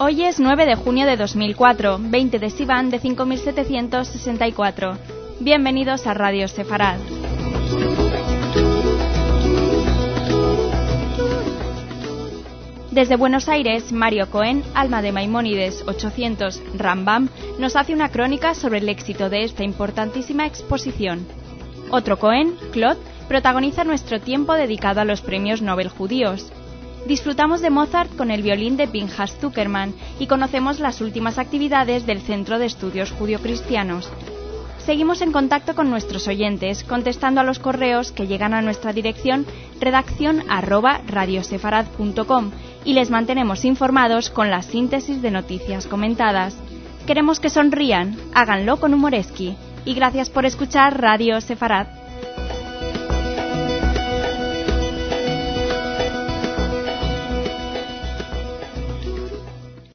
Hoy es 9 de junio de 2004, 20 de Sivan de 5764. Bienvenidos a Radio Sefarad. Desde Buenos Aires, Mario Cohen, alma de Maimónides 800 Rambam, nos hace una crónica sobre el éxito de esta importantísima exposición. Otro Cohen, Claude, protagoniza nuestro tiempo dedicado a los premios Nobel judíos. Disfrutamos de Mozart con el violín de Pinchas Zuckerman y conocemos las últimas actividades del Centro de Estudios Judio-Cristianos. Seguimos en contacto con nuestros oyentes, contestando a los correos que llegan a nuestra dirección redaccion@radiosefarad.com y les mantenemos informados con la síntesis de noticias comentadas. Queremos que sonrían, háganlo con humoreski. Y gracias por escuchar Radio Sefarad.